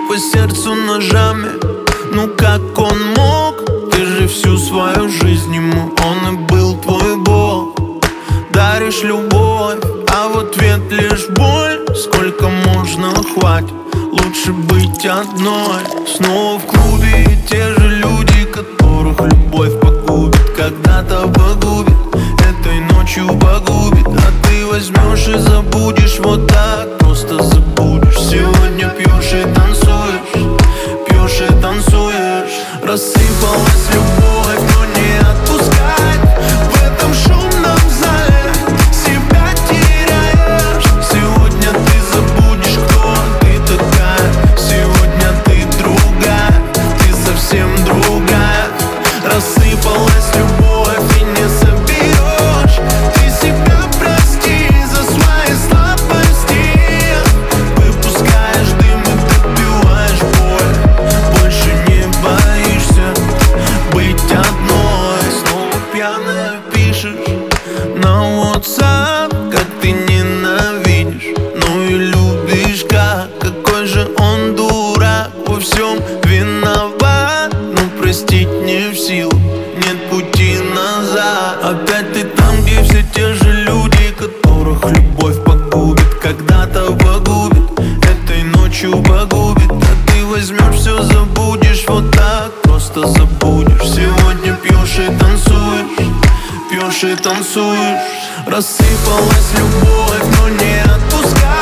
по сердцу ножами. Ну как он мог? Ты же всю свою жизнь ему, он и был твой бог. Даришь любовь, а в ответ лишь боль. Сколько можно, хватит, лучше быть одной. Снова в клубе и те же люди, которых любовь погубит. Когда-то погубит, этой ночью погубит. А ты возьмешь и забудешь вот так, просто забудешь. Сегодня пьешь и танцуешь, пьешь и танцуешь. Рассыпалась любовь, но не отпускать. В этом шумном зале себя теряешь. Сегодня ты забудешь, кто ты такая. Сегодня ты другая, ты совсем другая. Рассыпалась любовь и не соберешь. Ты себя прости за свои слабости. Выпускаешь дым и допиваешь боль. Больше не боишься быть одной. Снова пьяная пишешь на WhatsApp, как ты ненавидишь, ну и любишь как. Какой же он дурак, во всем виноват. Но простить не в силу, нет пути назад. Опять ты там, где все те же люди, которых любовь погубит. Когда-то погубит, этой ночью погубит. А ты возьмешь, все забудешь вот так, просто забудешь. Сегодня пьешь и танцуешь, пьешь и танцуешь. Рассыпалась любовь, но не отпускай.